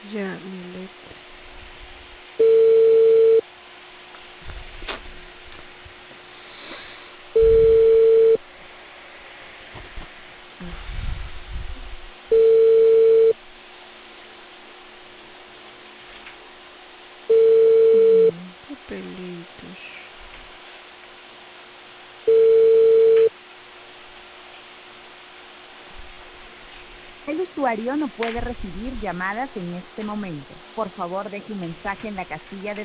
Ya, Milet. Papelitos. El usuario no puede recibir llamadas en este momento. Por favor, deje un mensaje en la casilla de